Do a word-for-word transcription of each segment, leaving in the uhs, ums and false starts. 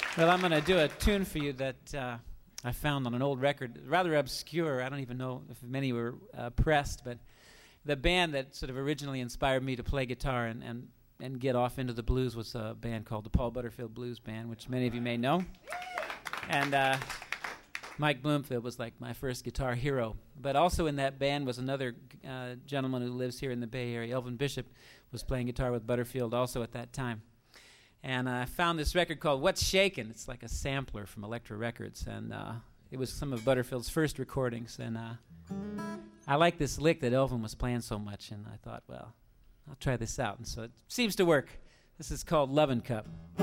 Well, I'm going to do a tune for you that uh, I found on an old record, rather obscure. I don't even know if many were uh, pressed, but the band that sort of originally inspired me to play guitar and, and, and get off into the blues was a band called the Paul Butterfield Blues Band, which many of you may know. And uh, Mike Bloomfield was like my first guitar hero. But also in that band was another uh, gentleman who lives here in the Bay Area. Elvin Bishop was playing guitar with Butterfield also at that time. And I found this record called What's Shakin'. It's like a sampler from Elektra Records, and uh, it was some of Butterfield's first recordings. And uh, I like this lick that Elvin was playing so much, and I thought, well, I'll try this out. And so it seems to work. This is called Lovin' Cup.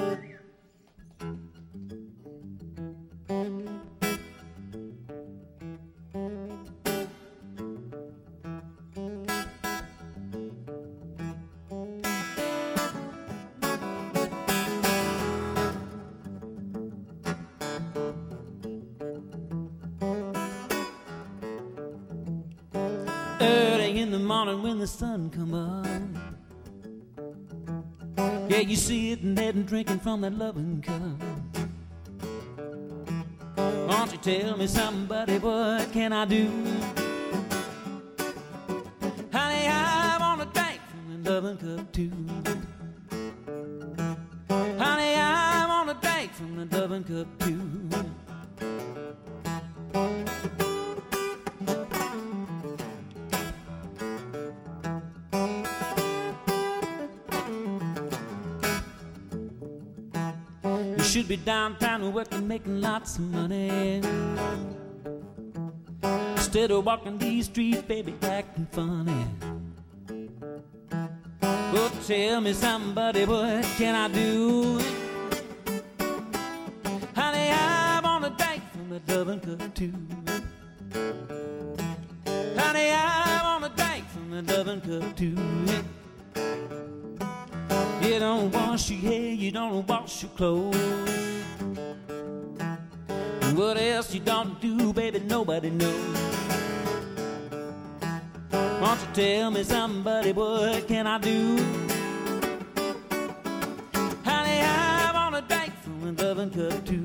Early in the morning when the sun come up, yeah, you sitting there and drinking from that loving cup. Won't you tell me something, buddy, what can I do? Honey, I wanna drink from that loving cup too. Honey, I wanna drink from that loving cup too. Should be downtown working, making lots of money, instead of walking these streets, baby, acting funny. Well, tell me somebody, what can I do? Honey, I wanna drink from the loving cup too. Honey, I wanna drink from the loving cup too. You don't wash your hair, you don't wash your clothes. What else you don't do, baby, nobody knows. Won't you tell me somebody, what can I do? Honey, I wanna drink from the loving cup too.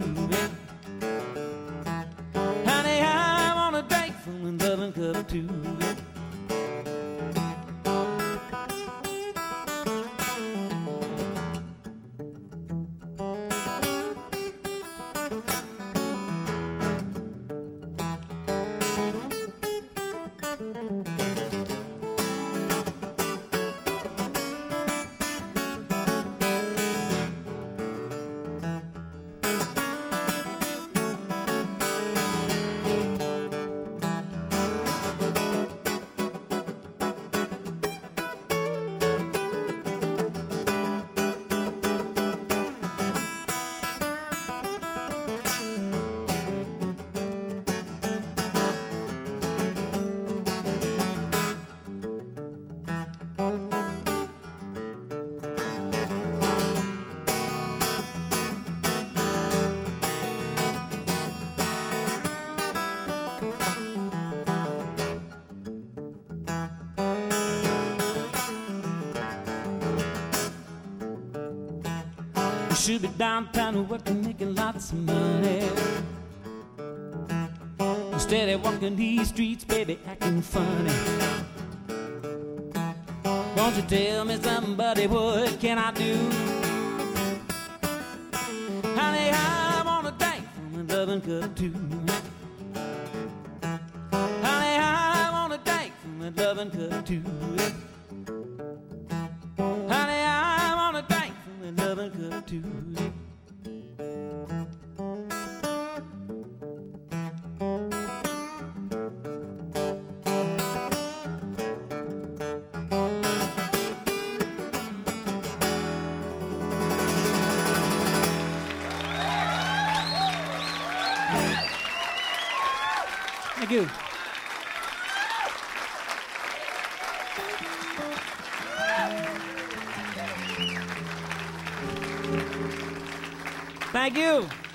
Honey, I wanna drink from the loving cup too. Should be downtown working, making lots of money, instead of walking these streets, baby, acting funny. Won't you tell me somebody, what can I do? Honey, I wanna drink from the loving cup too. Honey, I wanna drink from the loving cup too. Honey, I wanna drink from the loving cup too. Thank you. Thank you.